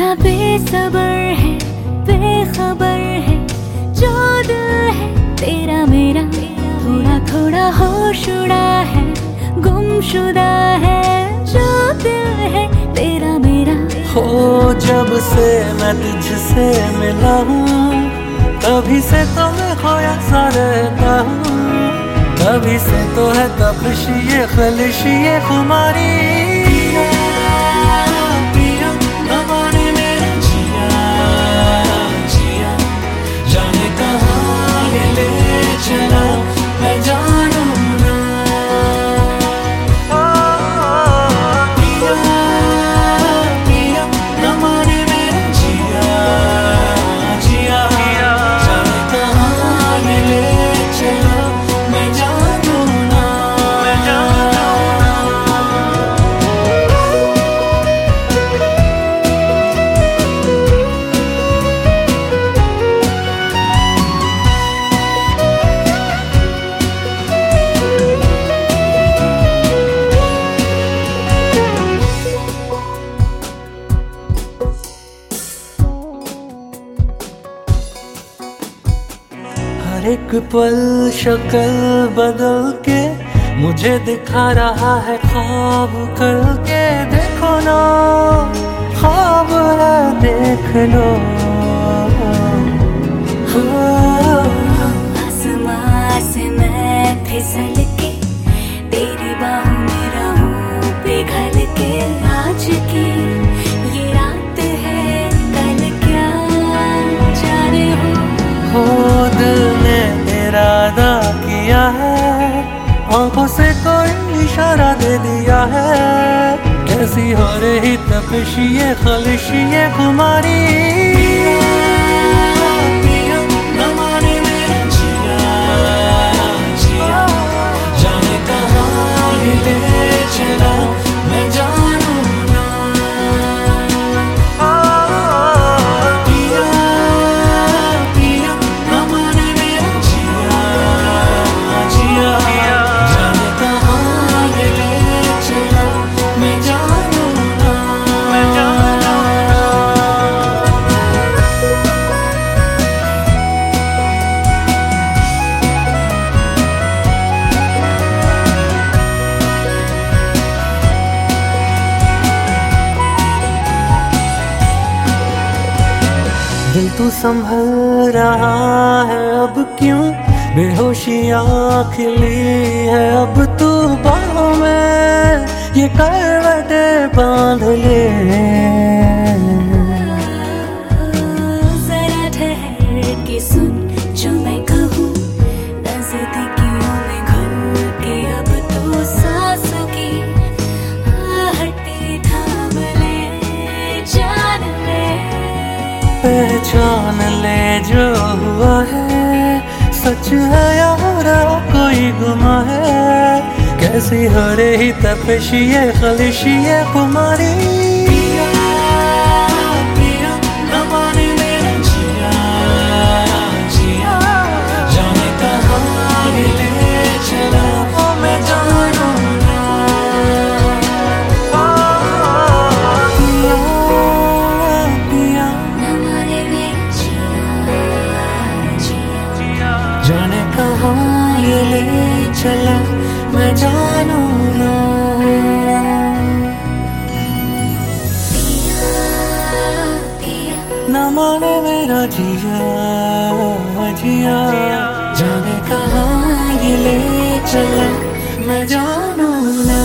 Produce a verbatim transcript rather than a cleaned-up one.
बड़ा बेसब्र है, बेखबर है जो दिल है तेरा मेरा, थोड़ा थोड़ा होश उड़ा है, गुमशुदा है जो दिल है तेरा मेरा। हो जब से मैं तुझसे मिला हूँ, तभी से तो मैं खोया सा रहता हूँ, तभी से तो है तपिश ये खलिश ये खुमारी। एक पल शक्ल बदल के मुझे दिखा रहा है ख्वाब करके, देखो ना ख्वाब है देख लो। आसमां से मैं फिसल के तेरी बाहों में रहूं पिघल के, आज की ये रात है कल क्या जाने हो। हो दिल ने इरादा किया है, आंखों से कोई इशारा दे दिया है, कैसी हो रही तपिश ये खलिश ये खुमारी। दिल तू संभल रहा है अब क्यों, बेहोशियाँ खिली है अब तू बाहों में, ये करवटे बांध ले। जरा ठहर के सुन जो मैं कहूँ, नजदीकियों में घुल के अब तू सांस की आहटें थाम ले, जान ले पहचान ले जो हुआ है, सच है या कोई गुमा है, कैसी हो रही तपिश ये खलिश ये खुमारी। जाने कहाँ ये ले चला मैं जानू ना। न माने मेरा जिया जिया, जाने कहाँ ये ले चला मैं जानू ना।